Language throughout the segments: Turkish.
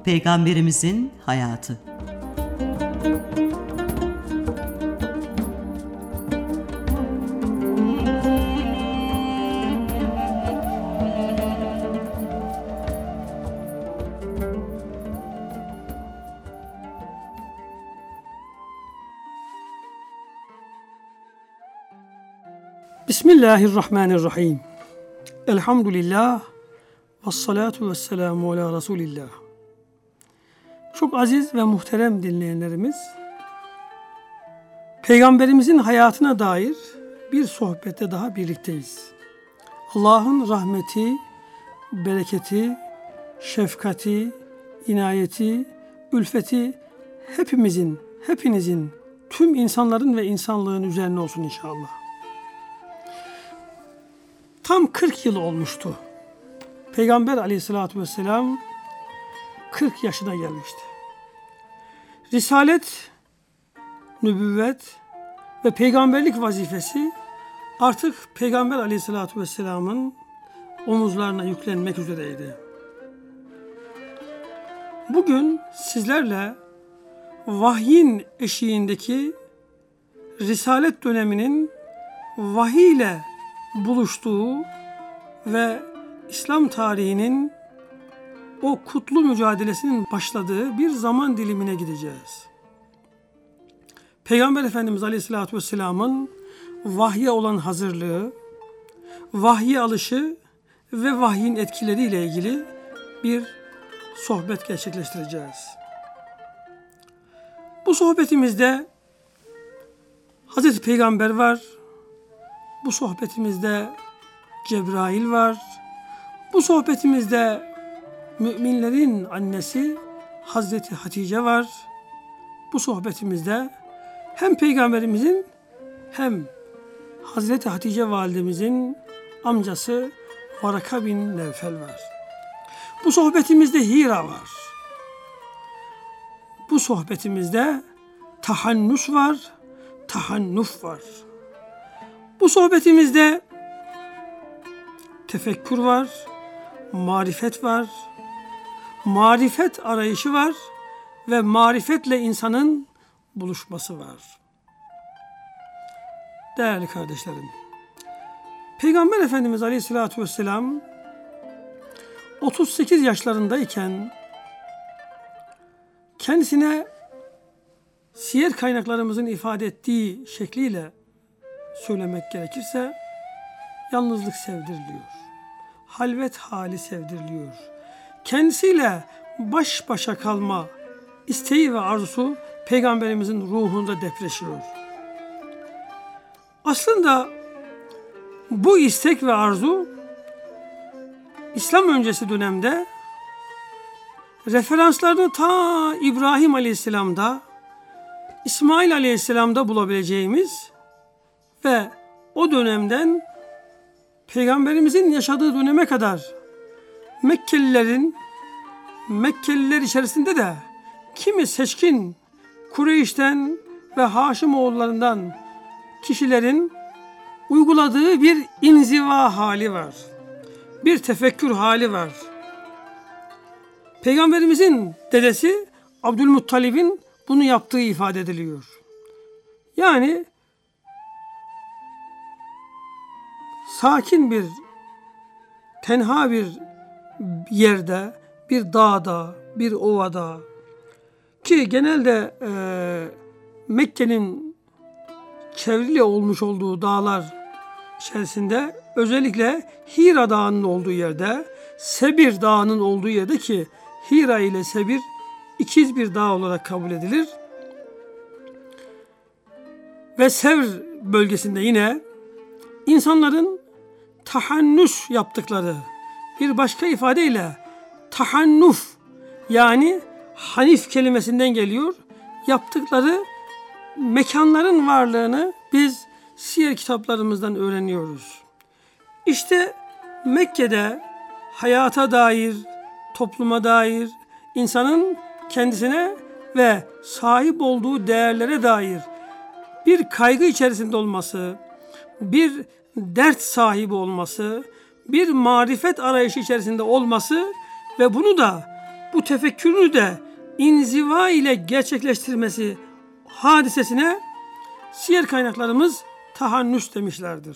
Peygamberimizin hayatı. Bismillahirrahmanirrahim. Elhamdülillah ve salatu ve selamu ala Resulillah. Çok aziz ve muhterem dinleyenlerimiz, Peygamberimizin hayatına dair bir sohbette daha birlikteyiz. Allah'ın rahmeti, bereketi, şefkati, inayeti, ülfeti hepinizin, tüm insanların ve insanlığın üzerine olsun inşallah. Tam 40 yıl olmuştu. Peygamber aleyhissalatü vesselam 40 yaşına gelmişti. Risalet, nübüvvet ve peygamberlik vazifesi artık Peygamber aleyhissalatü vesselamın omuzlarına yüklenmek üzereydi. Bugün sizlerle vahyin eşiğindeki Risalet döneminin vahiy ile buluştuğu ve İslam tarihinin o kutlu mücadelesinin başladığı bir zaman dilimine gideceğiz. Peygamber Efendimiz Aleyhisselatü Vesselam'ın vahye olan hazırlığı, vahye alışı ve vahyin etkileriyle ilgili bir sohbet gerçekleştireceğiz. Bu sohbetimizde Hazreti Peygamber var, bu sohbetimizde Cebrail var, bu sohbetimizde müminlerin annesi Hazreti Hatice var, bu sohbetimizde hem Peygamberimizin hem Hazreti Hatice validemizin amcası Varaka bin Nevfel var. Bu sohbetimizde Hira var. Bu sohbetimizde tahannus var, tahannuf var. Bu sohbetimizde tefekkür var, marifet var, marifet arayışı var ve marifetle insanın buluşması var. Değerli kardeşlerim, Peygamber Efendimiz Aleyhisselatü Vesselam 38 yaşlarındayken kendisine siyer kaynaklarımızın ifade ettiği şekliyle söylemek gerekirse yalnızlık sevdiriliyor. Halvet hali sevdiriliyor. Kendisiyle baş başa kalma isteği ve arzusu Peygamberimizin ruhunda depreşiyor. Aslında bu istek ve arzu İslam öncesi dönemde referanslarını ta İbrahim Aleyhisselam'da, İsmail Aleyhisselam'da bulabileceğimiz ve o dönemden Peygamberimizin yaşadığı döneme kadar Mekkeliler içerisinde de kimi seçkin Kureyş'ten ve Haşimoğullarından kişilerin uyguladığı bir inziva hali var. Bir tefekkür hali var. Peygamberimizin dedesi Abdülmuttalib'in bunu yaptığı ifade ediliyor. Yani sakin bir, tenha bir yerde, bir dağda, bir ovada ki genelde Mekke'nin çevrili olmuş olduğu dağlar içerisinde özellikle Hira Dağı'nın olduğu yerde, Sebir Dağı'nın olduğu yerde ki Hira ile Sebir ikiz bir dağ olarak kabul edilir. Ve Sevr bölgesinde yine insanların tahannüs yaptıkları, bir başka ifadeyle tahannuf yani hanif kelimesinden geliyor, yaptıkları mekanların varlığını biz siyer kitaplarımızdan öğreniyoruz. İşte Mekke'de hayata dair, topluma dair, insanın kendisine ve sahip olduğu değerlere dair bir kaygı içerisinde olması, bir dert sahibi olması, bir marifet arayışı içerisinde olması ve bunu da bu tefekkürünü de inziva ile gerçekleştirmesi hadisesine siyer kaynaklarımız tahannüs demişlerdir.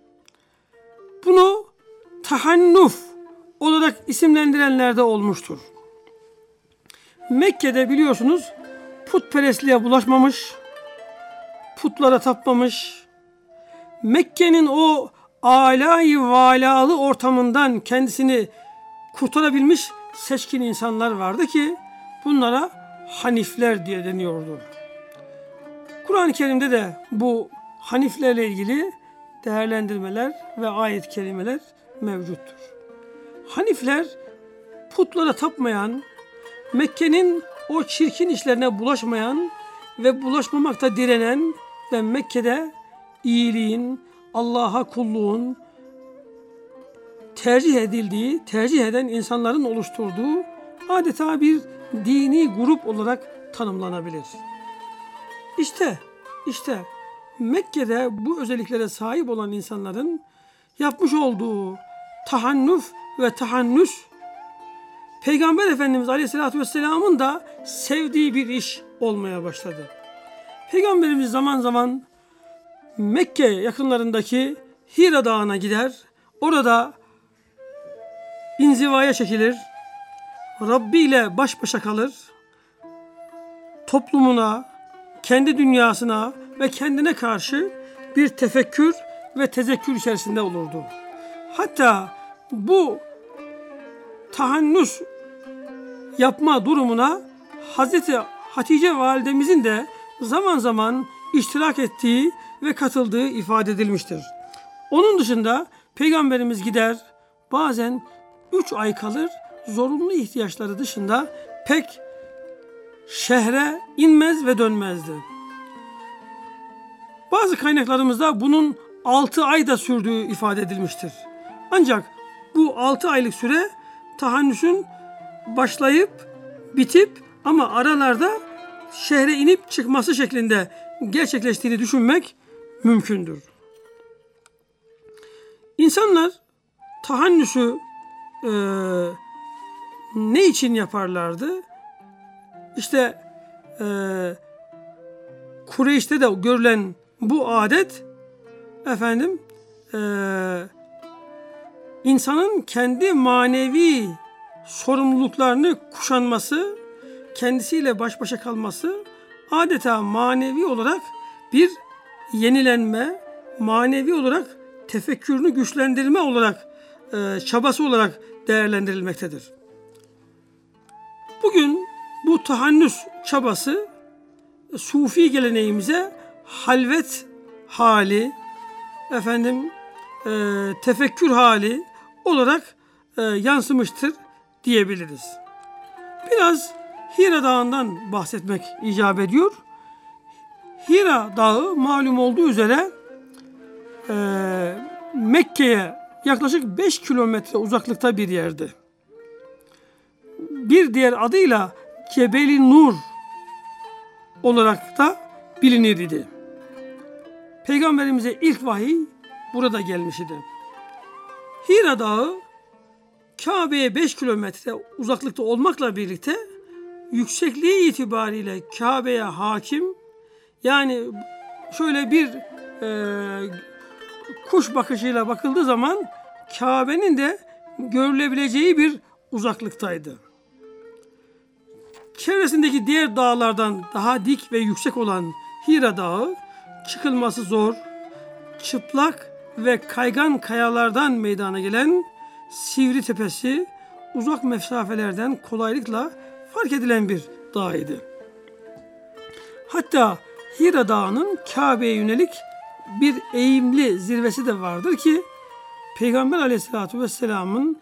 Bunu tahannuf olarak isimlendirenler de olmuştur. Mekke'de biliyorsunuz putperestliğe bulaşmamış, putlara tapmamış, Mekke'nin o âlâ-i vâlâlı ortamından kendisini kurtarabilmiş seçkin insanlar vardı ki bunlara hanifler diye deniyordu. Kur'an-ı Kerim'de de bu haniflerle ilgili değerlendirmeler ve ayet-i kerimeler mevcuttur. Hanifler putlara tapmayan, Mekke'nin o çirkin işlerine bulaşmayan ve bulaşmamakta direnen ve Mekke'de iyiliğin, Allah'a kulluğun tercih eden insanların oluşturduğu adeta bir dini grup olarak tanımlanabilir. İşte Mekke'de bu özelliklere sahip olan insanların yapmış olduğu tahannuf ve tahannüs, Peygamber Efendimiz Aleyhisselatü Vesselam'ın da sevdiği bir iş olmaya başladı. Peygamberimiz zaman zaman Mekke yakınlarındaki Hira Dağı'na gider, orada inzivaya çekilir, Rabbi ile baş başa kalır, toplumuna, kendi dünyasına ve kendine karşı bir tefekkür ve tezekkür içerisinde olurdu. Hatta bu tahannüs yapma durumuna Hazreti Hatice validemizin de zaman zaman iştirak ettiği ve katıldığı ifade edilmiştir. Onun dışında Peygamberimiz gider, bazen 3 ay kalır, zorunlu ihtiyaçları dışında pek şehre inmez ve dönmezdi. Bazı kaynaklarımızda bunun 6 ay da sürdüğü ifade edilmiştir. Ancak bu 6 aylık süre tahannüsün başlayıp bitip ama aralarda şehre inip çıkması şeklinde gerçekleştiğini düşünmek mümkündür. İnsanlar tahannüsü ne için yaparlardı? İşte Kureyş'te de görülen bu adet insanın kendi manevi sorumluluklarını kuşanması, kendisiyle baş başa kalması, adeta manevi olarak bir yenilenme, manevi olarak tefekkürünü güçlendirme olarak çabası olarak değerlendirilmektedir. Bugün bu tahannüs çabası Sufi geleneğimize halvet hali, tefekkür hali olarak yansımıştır diyebiliriz. Biraz Hira Dağı'ndan bahsetmek icap ediyor. Hira Dağı malum olduğu üzere Mekke'ye yaklaşık 5 kilometre uzaklıkta bir yerde. Bir diğer adıyla Cebeli Nur olarak da bilinir idi. Peygamberimize ilk vahiy burada gelmiş idi. Hira Dağı Kabe'ye 5 kilometre uzaklıkta olmakla birlikte yüksekliği itibariyle Kabe'ye hakim, yani şöyle bir kuş bakışıyla bakıldığı zaman Kabe'nin de görülebileceği bir uzaklıktaydı. Çevresindeki diğer dağlardan daha dik ve yüksek olan Hira Dağı çıkılması zor, çıplak ve kaygan kayalardan meydana gelen sivri tepesi uzak mesafelerden kolaylıkla fark edilen bir dağ idi. Hatta Hira Dağı'nın Kabe'ye yönelik bir eğimli zirvesi de vardır ki Peygamber Aleyhisselatü Vesselam'ın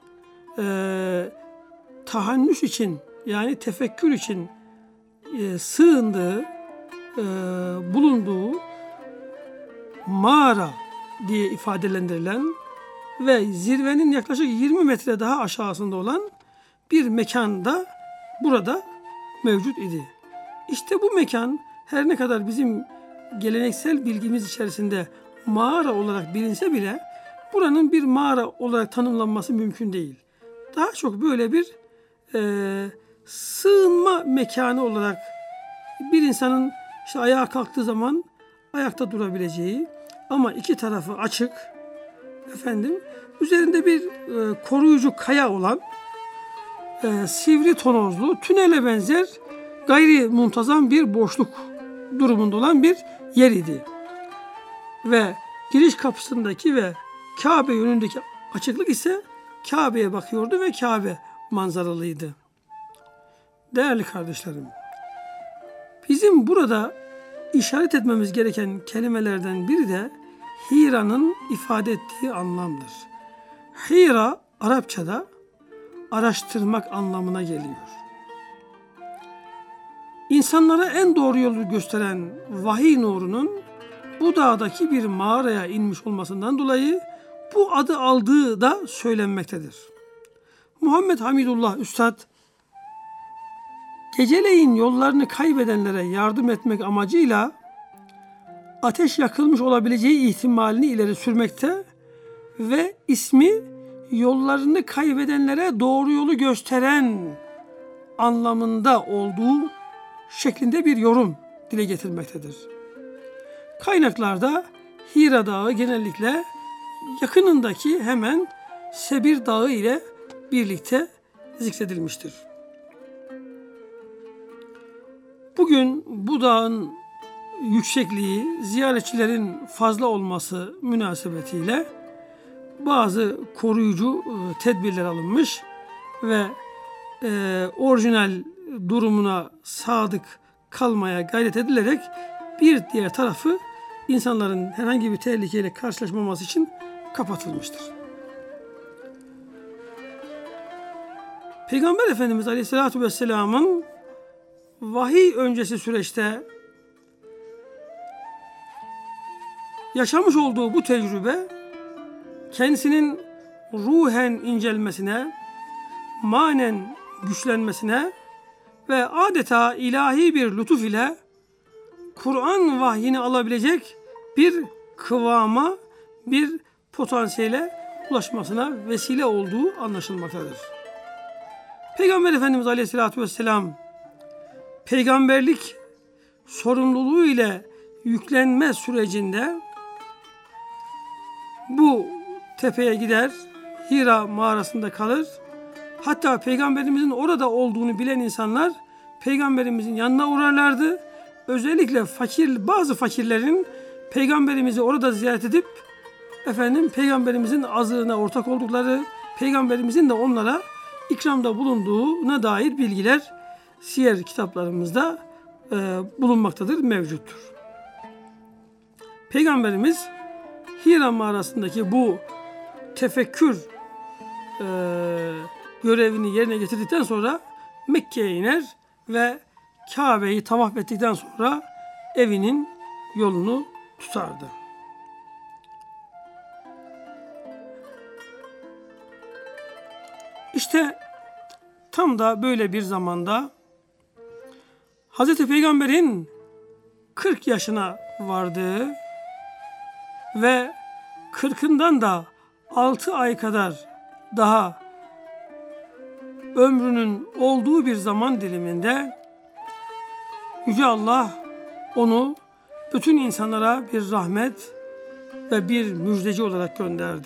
tahannüs için, yani tefekkür için sığındığı, bulunduğu mağara diye ifadelendirilen ve zirvenin yaklaşık 20 metre daha aşağısında olan bir mekanda burada mevcut idi. İşte bu mekan her ne kadar bizim geleneksel bilgimiz içerisinde mağara olarak bilinse bile buranın bir mağara olarak tanımlanması mümkün değil. Daha çok böyle bir sığınma mekanı olarak bir insanın işte ayağa kalktığı zaman ayakta durabileceği ama iki tarafı açık, üzerinde bir koruyucu kaya olan sivri tonozlu tünele benzer gayri muntazam bir boşluk durumunda olan bir yer idi. Ve giriş kapısındaki ve Kabe yönündeki açıklık ise Kabe'ye bakıyordu ve Kabe manzaralıydı. Değerli kardeşlerim, bizim burada işaret etmemiz gereken kelimelerden biri de Hira'nın ifade ettiği anlamdır. Hira Arapçada araştırmak anlamına geliyor. İnsanlara en doğru yolu gösteren vahiy nurunun bu dağdaki bir mağaraya inmiş olmasından dolayı bu adı aldığı da söylenmektedir. Muhammed Hamidullah Üstad, geceleyin yollarını kaybedenlere yardım etmek amacıyla ateş yakılmış olabileceği ihtimalini ileri sürmekte ve ismi yollarını kaybedenlere doğru yolu gösteren anlamında olduğu şeklinde bir yorum dile getirmektedir. Kaynaklarda Hira Dağı genellikle yakınındaki hemen Sebir Dağı ile birlikte zikredilmiştir. Bugün bu dağın yüksekliği, ziyaretçilerin fazla olması münasebetiyle bazı koruyucu tedbirler alınmış ve orijinal durumuna sadık kalmaya gayret edilerek bir diğer tarafı insanların herhangi bir tehlikeyle karşılaşmaması için kapatılmıştır. Peygamber Efendimiz Aleyhisselatü Vesselam'ın vahiy öncesi süreçte yaşamış olduğu bu tecrübe kendisinin ruhen incelmesine, manen güçlenmesine ve adeta ilahi bir lütuf ile Kur'an vahyini alabilecek bir kıvama, bir potansiyele ulaşmasına vesile olduğu anlaşılmaktadır. Peygamber Efendimiz Aleyhisselatü Vesselam peygamberlik sorumluluğu ile yüklenme sürecinde bu tepeye gider, Hira mağarasında kalır. Hatta peygamberimizin orada olduğunu bilen insanlar peygamberimizin yanına uğrarlardı. Özellikle bazı fakirlerin peygamberimizi orada ziyaret edip peygamberimizin azığına ortak oldukları, peygamberimizin de onlara ikramda bulunduğuna dair bilgiler siyer kitaplarımızda bulunmaktadır, mevcuttur. Peygamberimiz Hira mağarasındaki bu tefekkür görevini yerine getirdikten sonra Mekke'ye iner ve Kabe'yi tavaf ettikten sonra evinin yolunu tutardı. İşte tam da böyle bir zamanda Hazreti Peygamber'in 40 yaşına vardığı ve 40'ından da 6 ay kadar daha ömrünün olduğu bir zaman diliminde Yüce Allah onu bütün insanlara bir rahmet ve bir müjdeci olarak gönderdi.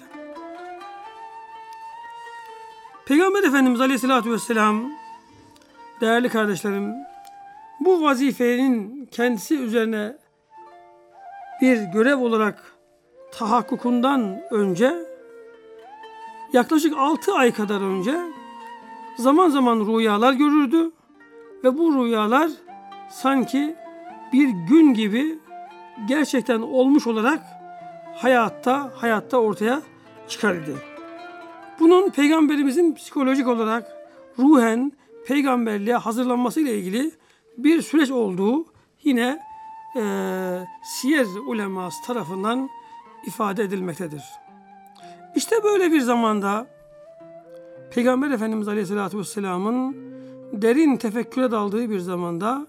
Peygamber Efendimiz Aleyhisselatü Vesselam, değerli kardeşlerim, bu vazifenin kendisi üzerine bir görev olarak tahakkukundan önce, yaklaşık 6 ay kadar önce zaman zaman rüyalar görürdü ve bu rüyalar sanki bir gün gibi gerçekten olmuş olarak hayatta ortaya çıkar idi. Bunun peygamberimizin psikolojik olarak ruhen peygamberliğe hazırlanması ile ilgili bir süreç olduğu yine siyer uleması tarafından ifade edilmektedir. İşte böyle bir zamanda Peygamber Efendimiz Aleyhisselatü Vesselam'ın derin tefekküre daldığı bir zamanda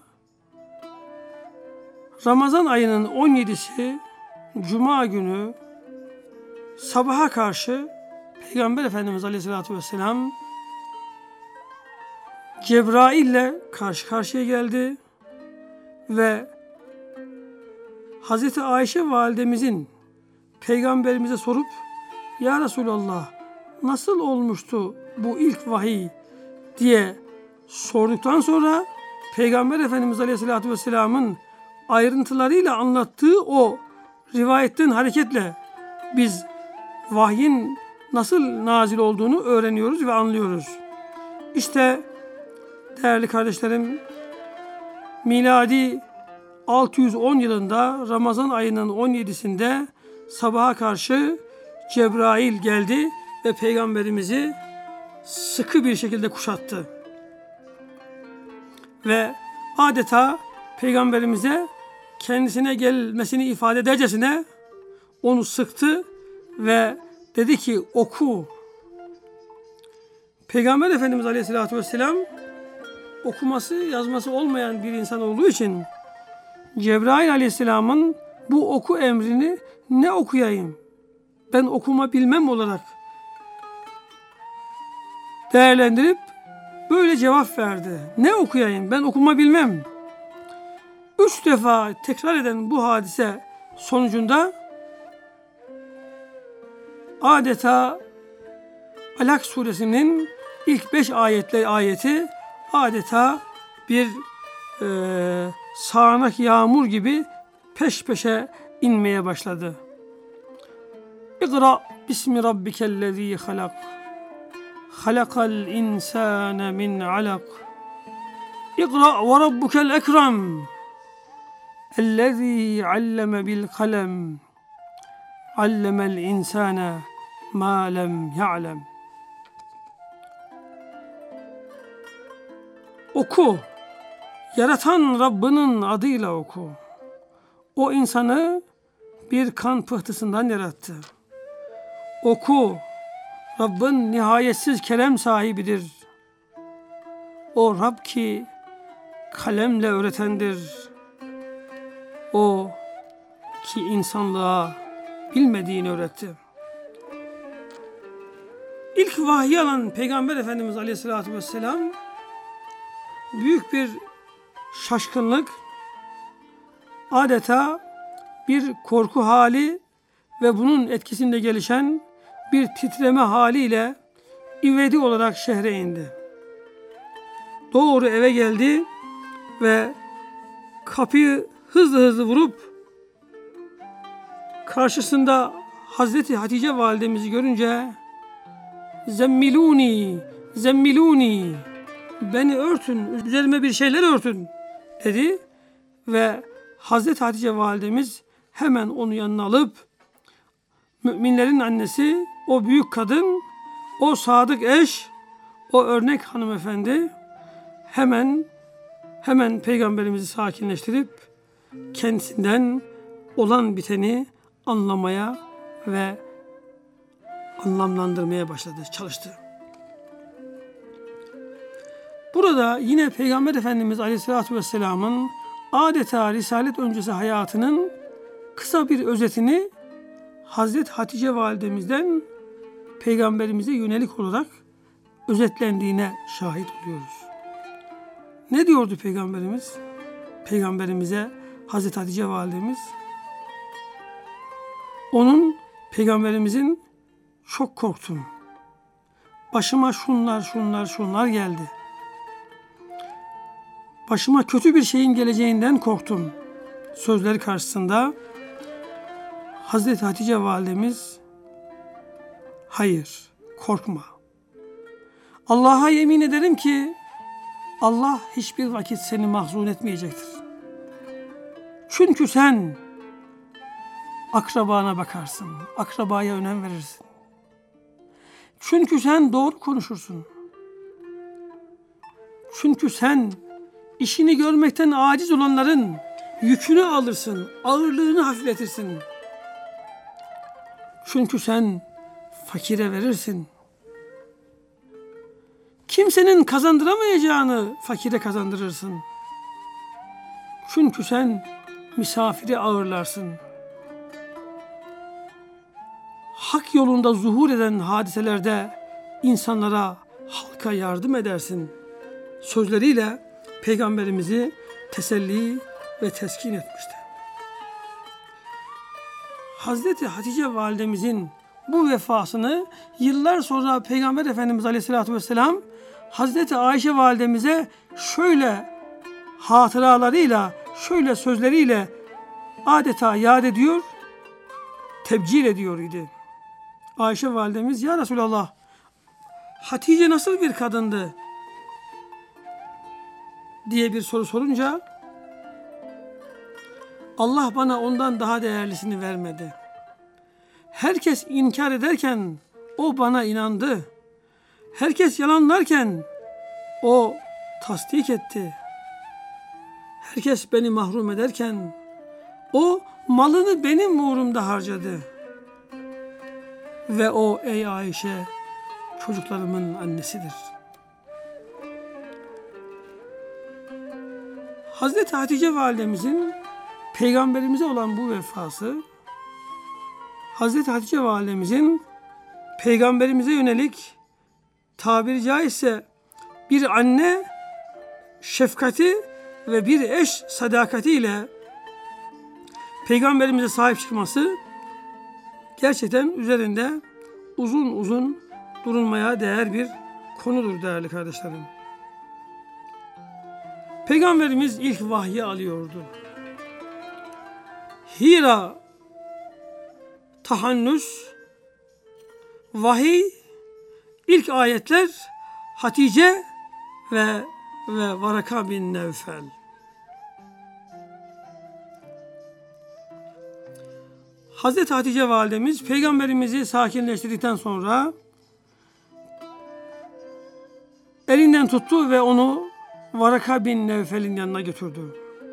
Ramazan ayının 17'si Cuma günü sabaha karşı Peygamber Efendimiz Aleyhisselatü Vesselam Cebrail'le karşı karşıya geldi ve Hazreti Ayşe validemizin peygamberimize sorup "Ya Resulallah, nasıl olmuştu bu ilk vahiy?" diye sorduktan sonra Peygamber Efendimiz Aleyhisselatü Vesselam'ın ayrıntılarıyla anlattığı o rivayetten hareketle biz vahyin nasıl nazil olduğunu öğreniyoruz ve anlıyoruz. İşte değerli kardeşlerim, miladi 610 yılında Ramazan ayının 17'sinde sabaha karşı Cebrail geldi ve Peygamberimizi sıkı bir şekilde kuşattı. Ve adeta Peygamberimize kendisine gelmesini ifade edercesine onu sıktı ve dedi ki oku. Peygamber Efendimiz Aleyhisselatü Vesselam okuması yazması olmayan bir insan olduğu için Cebrail Aleyhisselam'ın bu oku emrini ne okuyayım, ben okuma bilmem olarak değerlendirip böyle cevap verdi. Ne okuyayım, ben okuma bilmem. 3 defa tekrar eden bu hadise sonucunda adeta Alak suresinin ilk 5 ayeti adeta bir sağanak yağmur gibi peş peşe inmeye başladı. İkra bismi rabbikellezî halak. Halakal insâne min alak. İkra ve rabbukel ekrem. Ellezî alleme bil kalem. Allemel insâne mâ lem ya'lem. Oku. Yaratan Rabbinin adıyla oku. O insanı bir kan pıhtısından yarattı. Oku. Rabbin nihayetsiz kerem sahibidir. O Rab ki kalemle öğretendir. O ki insanlığa bilmediğini öğretti. İlk vahiy alan Peygamber Efendimiz Aleyhisselatü Vesselam büyük bir şaşkınlık, adeta bir korku hali ve bunun etkisinde gelişen bir titreme haliyle ivedi olarak şehre indi. Doğru eve geldi ve kapıyı hızlı vurup karşısında Hazreti Hatice validemizi görünce "Zemmiluni, zemmiluni, beni örtün, üzerime bir şeyler örtün" dedi ve Hazreti Hatice validemiz hemen onu yanına alıp müminlerin annesi, o büyük kadın, o sadık eş, o örnek hanımefendi hemen Peygamberimizi sakinleştirip kendisinden olan biteni anlamaya ve anlamlandırmaya başladı, çalıştı. Burada yine Peygamber Efendimiz Aleyhisselatü Vesselam'ın adeta Risalet öncesi hayatının kısa bir özetini Hazreti Hatice validemizden Peygamberimize yönelik olarak özetlendiğine şahit oluyoruz. Ne diyordu Peygamberimiz? Peygamberimize Hazreti Hatice validemiz, Peygamberimizin çok korktum. Başıma şunlar geldi. Başıma kötü bir şeyin geleceğinden korktum sözleri karşısında Hazreti Hatice validemiz hayır, korkma. Allah'a yemin ederim ki Allah hiçbir vakit seni mahzun etmeyecektir. Çünkü sen akrabana bakarsın, akrabaya önem verirsin. Çünkü sen doğru konuşursun. Çünkü sen işini görmekten aciz olanların yükünü alırsın, ağırlığını hafifletirsin. Çünkü sen fakire verirsin. Kimsenin kazandıramayacağını fakire kazandırırsın. Çünkü sen misafiri ağırlarsın. Hak yolunda zuhur eden hadiselerde insanlara, halka yardım edersin sözleriyle Peygamberimizi teselli ve teskin etmişti. Hazreti Hatice validemizin bu vefasını yıllar sonra Peygamber Efendimiz Aleyhisselatü Vesselam Hazreti Ayşe validemize şöyle hatıralarıyla, şöyle sözleriyle adeta yad ediyor, tebcil ediyor idi. Ayşe validemiz, ya Resulallah, Hatice nasıl bir kadındı diye bir soru sorunca, Allah bana ondan daha değerlisini vermedi. Herkes inkar ederken o bana inandı. Herkes yalanlarken o tasdik etti. Herkes beni mahrum ederken o malını benim uğrumda harcadı. Ve o, ey Ayşe, çocuklarımın annesidir. Hazreti Hatice validemizin Peygamberimize olan bu vefası, Hazreti Hatice validemizin Peygamberimize yönelik tabiri caizse bir anne şefkati ve bir eş sadakatiyle Peygamberimize sahip çıkması gerçekten üzerinde uzun uzun durulmaya değer bir konudur değerli kardeşlerim. Peygamberimiz ilk vahyi alıyordu. Hira tahannüs, vahiy, ilk ayetler Hatice ve Varaka bin Nevfel. Hazreti Hatice validemiz Peygamberimizi sakinleştirdikten sonra elinden tuttu ve onu Varaka bin Nevfel'in yanına götürdü.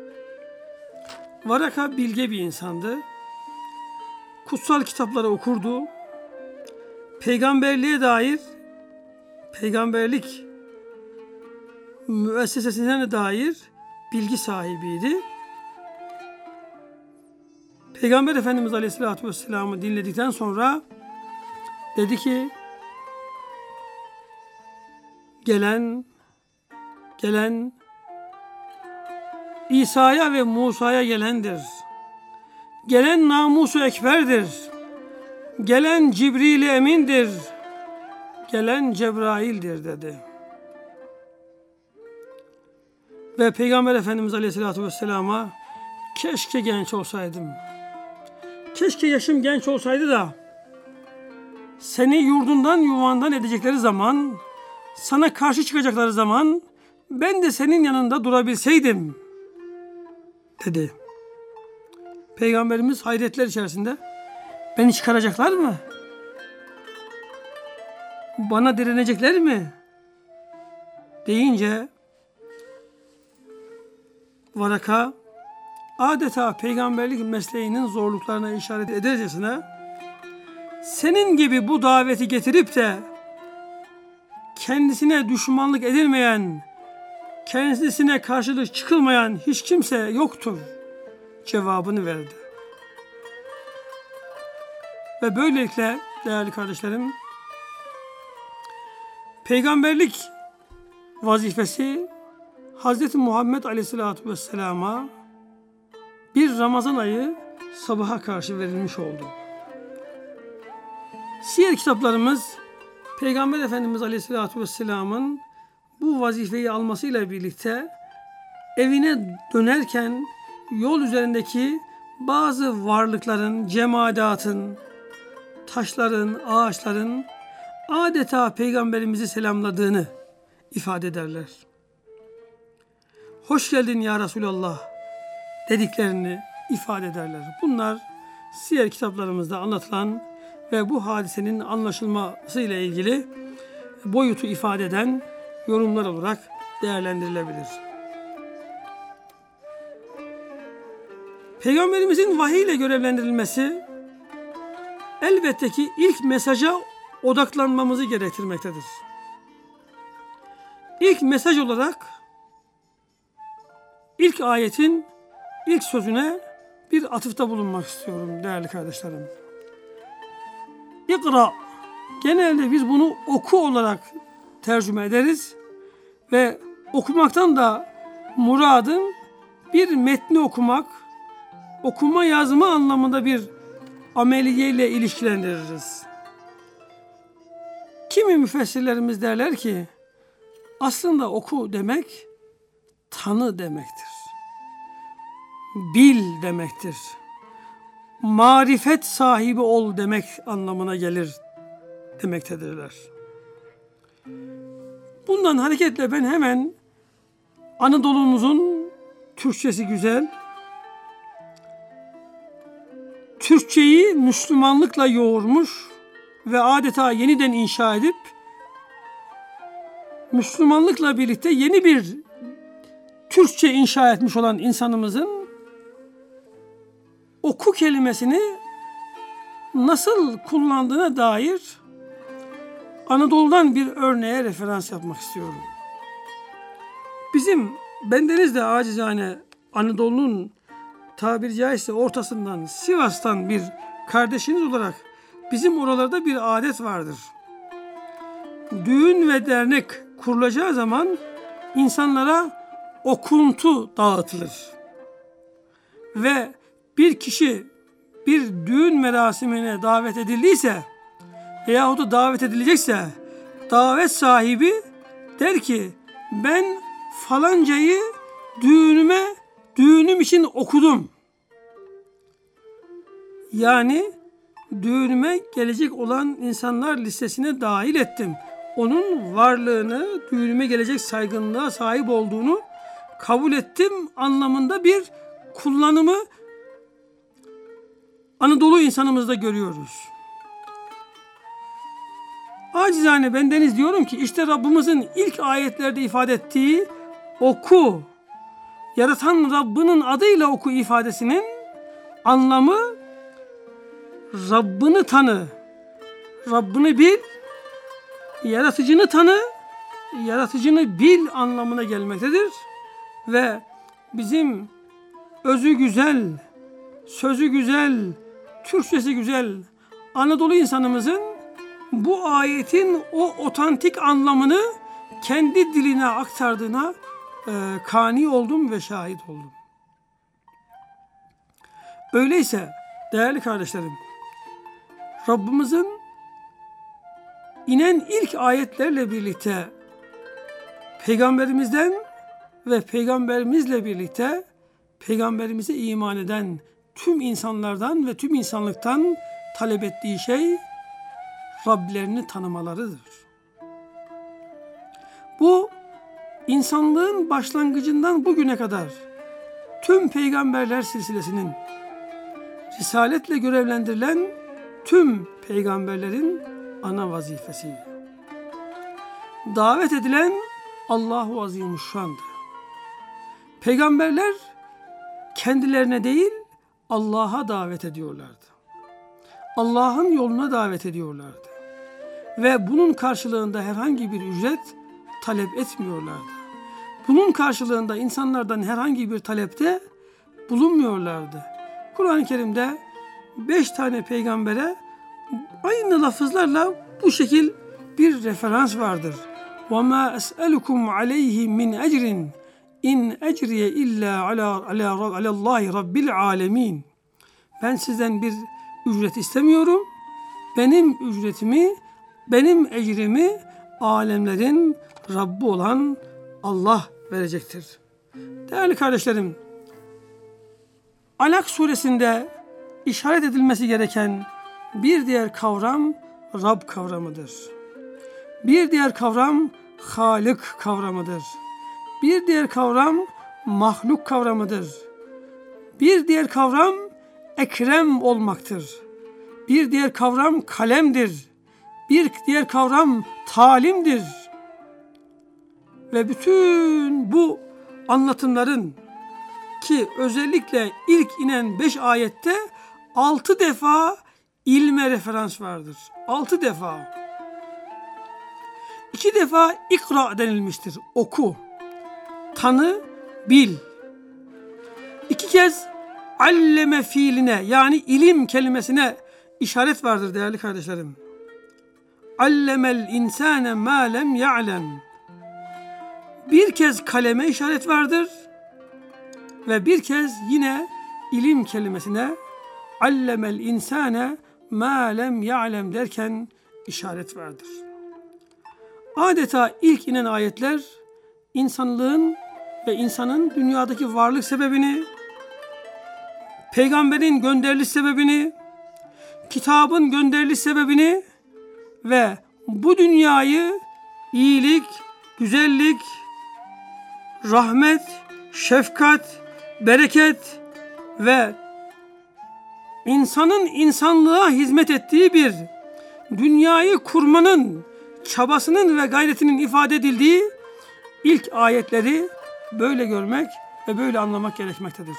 Varaka bilge bir insandı. Kutsal kitapları okurdu. Peygamberliğe dair, peygamberlik müessesesine dair bilgi sahibiydi. Peygamber Efendimiz Aleyhisselatü Vesselam'ı dinledikten sonra dedi ki, gelen İsa'ya ve Musa'ya gelendir. Gelen namusu ekberdir. Gelen Cibril-i Emin'dir. Gelen Cebrail'dir dedi. Ve Peygamber Efendimiz Aleyhisselatü Vesselam'a keşke genç olsaydım. Keşke yaşım genç olsaydı da seni yurdundan yuvandan edecekleri zaman, sana karşı çıkacakları zaman ben de senin yanında durabilseydim dedi. Peygamberimiz hayretler içerisinde, beni çıkaracaklar mı? Bana direnecekler mi? Deyince Varaka adeta peygamberlik mesleğinin zorluklarına işaret edercesine, senin gibi bu daveti getirip de kendisine düşmanlık edilmeyen, kendisine karşılık çıkılmayan hiç kimse yoktur cevabını verdi. Ve böylelikle değerli kardeşlerim, peygamberlik vazifesi Hz. Muhammed Aleyhisselatü Vesselam'a bir Ramazan ayı sabaha karşı verilmiş oldu. Siyer kitaplarımız Peygamber Efendimiz Aleyhisselatü Vesselam'ın bu vazifeyi almasıyla birlikte evine dönerken yol üzerindeki bazı varlıkların, cemaatın, taşların, ağaçların adeta Peygamberimizi selamladığını ifade ederler. Hoş geldin ya Resulallah dediklerini ifade ederler. Bunlar siyer kitaplarımızda anlatılan ve bu hadisenin anlaşılması ile ilgili boyutu ifade eden yorumlar olarak değerlendirilebilir. Peygamberimizin vahiy ile görevlendirilmesi elbette ki ilk mesaja odaklanmamızı gerektirmektedir. İlk mesaj olarak ilk ayetin ilk sözüne bir atıfta bulunmak istiyorum değerli kardeşlerim. İkra. Genelde biz bunu oku olarak tercüme ederiz ve okumaktan da muradım bir metni okumak, okuma yazma anlamında bir ameliyeyle ilişkilendiririz. Kimi müfessirlerimiz derler ki aslında oku demek tanı demektir. Bil demektir. Marifet sahibi ol demek anlamına gelir demektedirler. Bundan hareketle ben hemen Anadolu'muzun Türkçesi güzel, Türkçeyi Müslümanlıkla yoğurmuş ve adeta yeniden inşa edip Müslümanlıkla birlikte yeni bir Türkçe inşa etmiş olan insanımızın oku kelimesini nasıl kullandığına dair Anadolu'dan bir örneğe referans yapmak istiyorum. Bendeniz de acizane Anadolu'nun tabiri caizse ortasından, Sivas'tan bir kardeşiniz olarak bizim oralarda bir adet vardır. Düğün ve dernek kurulacağı zaman insanlara okuntu dağıtılır. Ve bir kişi bir düğün merasimine davet edildiyse veyahut da davet edilecekse davet sahibi der ki ben falancayı düğünüm için okudum. Yani düğünüme gelecek olan insanlar listesine dahil ettim. Onun varlığını, düğünüme gelecek saygınlığa sahip olduğunu kabul ettim anlamında bir kullanımı Anadolu insanımızda görüyoruz. Acizane bendeniz diyorum ki işte Rabbimizin ilk ayetlerde ifade ettiği oku, yaratan Rabbinin adıyla oku ifadesinin anlamı Rabbini tanı, Rabbini bil, yaratıcını tanı, yaratıcını bil anlamına gelmektedir. Ve bizim özü güzel, sözü güzel, Türkçesi güzel Anadolu insanımızın bu ayetin o otantik anlamını kendi diline aktardığına kani oldum ve şahit oldum. Öyleyse değerli kardeşlerim, Rabbimizin inen ilk ayetlerle birlikte Peygamberimizden ve Peygamberimizle birlikte Peygamberimize iman eden tüm insanlardan ve tüm insanlıktan talep ettiği şey Rablerini tanımalarıdır. Bu insanlığın başlangıcından bugüne kadar tüm peygamberler silsilesinin risaletle görevlendirilen tüm peygamberlerin ana vazifesi. Davet edilen Allahu Azimuşşan'dır. Peygamberler kendilerine değil Allah'a davet ediyorlardı. Allah'ın yoluna davet ediyorlardı. Ve bunun karşılığında herhangi bir ücret talep etmiyorlardı. Bunun karşılığında insanlardan herhangi bir talepte bulunmuyorlardı. Kur'an-ı Kerim'de 5 tane peygambere aynı lafızlarla bu şekil bir referans vardır. وَمَا أَسْأَلُكُمْ عَلَيْهِ مِنْ اَجْرٍ اِنْ اَجْرِيَ اِلَّا عَلَى اللّٰهِ رَبِّ الْعَالَمِينَ. Ben sizden bir ücret istemiyorum. Benim ücretimi, benim ecrimi alemlerin Rabbi olan Allah verecektir. Değerli kardeşlerim, Alak suresinde işaret edilmesi gereken bir diğer kavram Rab kavramıdır. Bir diğer kavram Halık kavramıdır. Bir diğer kavram mahluk kavramıdır. Bir diğer kavram ekrem olmaktır. Bir diğer kavram kalemdir. Bir diğer kavram talimdir. Ve bütün bu anlatımların ki özellikle ilk inen 5 ayette 6 defa ilme referans vardır. 6 defa. 2 defa ikra denilmiştir. Oku, tanı, bil. 2 kez alleme fiiline yani ilim kelimesine işaret vardır değerli kardeşlerim. Allemel insane ma lem ya'lem. bir kez kaleme işaret vardır ve bir kez yine ilim kelimesine allemel insane ma lem ya'lem derken işaret vardır. Adeta ilk inen ayetler insanlığın ve insanın dünyadaki varlık sebebini, peygamberin gönderiliş sebebini, kitabın gönderiliş sebebini ve bu dünyayı iyilik, güzellik, rahmet, şefkat, bereket ve insanın insanlığa hizmet ettiği bir dünyayı kurmanın çabasının ve gayretinin ifade edildiği ilk ayetleri böyle görmek ve böyle anlamak gerekmektedir.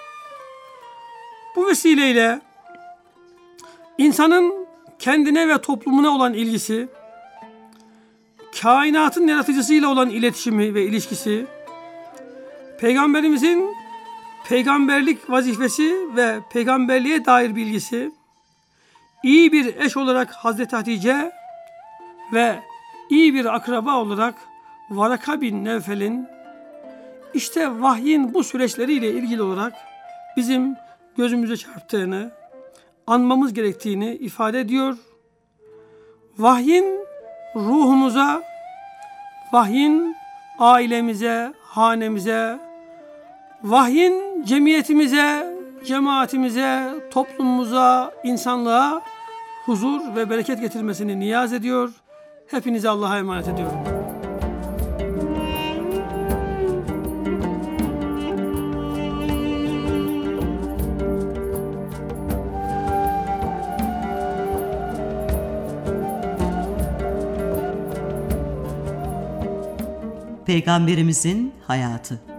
Bu vesileyle insanın kendine ve toplumuna olan ilgisi, kainatın yaratıcısıyla olan iletişimi ve ilişkisi, Peygamberimizin peygamberlik vazifesi ve peygamberliğe dair bilgisi, iyi bir eş olarak Hazreti Hatice ve iyi bir akraba olarak Varaka bin Nevfel'in, işte vahyin bu süreçleriyle ilgili olarak bizim gözümüze çarptığını, anmamız gerektiğini ifade ediyor. Vahyin ruhumuza, vahyin ailemize, hanemize, vahyin cemiyetimize, cemaatimize, toplumumuza, insanlığa huzur ve bereket getirmesini niyaz ediyor. Hepinizi Allah'a emanet ediyorum. Peygamberimizin hayatı.